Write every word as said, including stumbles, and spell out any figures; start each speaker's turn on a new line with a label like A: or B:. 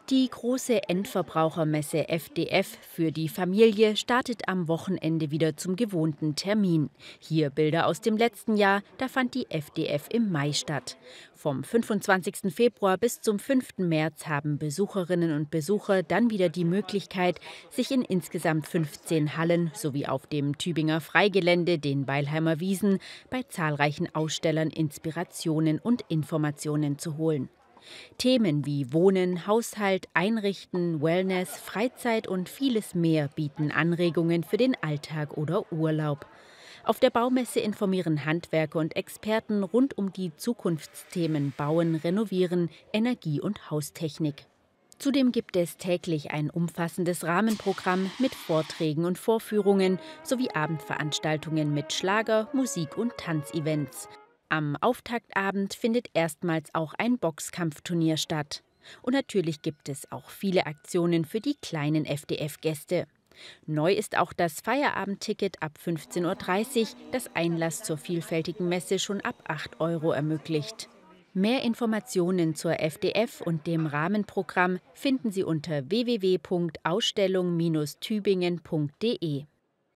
A: Die große Endverbrauchermesse F D F für die Familie startet am Wochenende wieder zum gewohnten Termin. Hier Bilder aus dem letzten Jahr, da fand die F D F im Mai statt. Vom fünfundzwanzigsten Februar bis zum fünften März haben Besucherinnen und Besucher dann wieder die Möglichkeit, sich in insgesamt fünfzehn Hallen sowie auf dem Tübinger Freigelände, den Weilheimer Wiesen, bei zahlreichen Ausstellern Inspirationen und Informationen zu holen. Themen wie Wohnen, Haushalt, Einrichten, Wellness, Freizeit und vieles mehr bieten Anregungen für den Alltag oder Urlaub. Auf der Baumesse informieren Handwerker und Experten rund um die Zukunftsthemen Bauen, Renovieren, Energie und Haustechnik. Zudem gibt es täglich ein umfassendes Rahmenprogramm mit Vorträgen und Vorführungen sowie Abendveranstaltungen mit Schlager-, Musik- und Tanzevents. Am Auftaktabend findet erstmals auch ein Boxkampfturnier statt. Und natürlich gibt es auch viele Aktionen für die kleinen F D F-Gäste. Neu ist auch das Feierabendticket ab fünfzehn Uhr dreißig, das Einlass zur vielfältigen Messe schon ab acht Euro ermöglicht. Mehr Informationen zur F D F und dem Rahmenprogramm finden Sie unter w w w punkt ausstellung Bindestrich tübingen punkt de.